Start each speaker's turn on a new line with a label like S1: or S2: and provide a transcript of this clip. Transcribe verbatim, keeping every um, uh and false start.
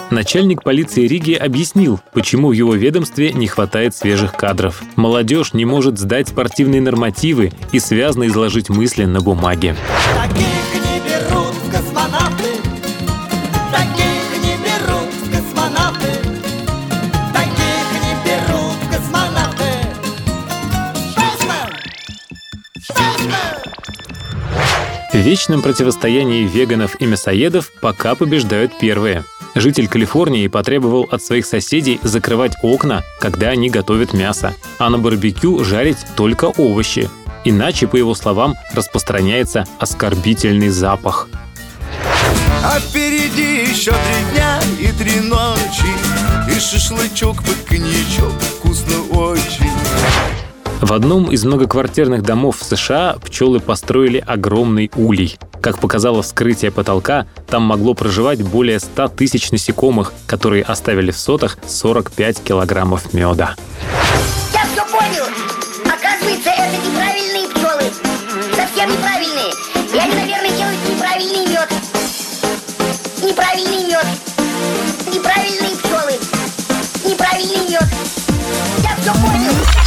S1: Начальник полиции Риги объяснил, почему в его ведомстве не хватает свежих кадров. Молодежь не может сдать спортивные нормативы и связно изложить мысли на бумаге.
S2: Таких не берут в космонавты, таких не берут в космонавты, таких не берут в космонавты. Шестman! Шестman!
S1: В вечном противостоянии веганов и мясоедов пока побеждают первые. Житель Калифорнии потребовал от своих соседей закрывать окна, когда они готовят мясо, а на барбекю жарить только овощи. Иначе, по его словам, распространяется оскорбительный запах.
S3: А впереди еще три дня и три ночи, и шашлычок под коньячок вкусно очень.
S1: В одном из многоквартирных домов в США пчелы построили огромный улей. Как показало вскрытие потолка, там могло проживать более ста тысяч насекомых, которые оставили в сотах сорок пять килограммов меда.
S4: Я все понял. Оказывается, это неправильные пчелы. Совсем неправильные. И они, наверное, делают неправильный мед. Неправильный мед. Неправильные пчелы. Неправильный мед. Я все понял.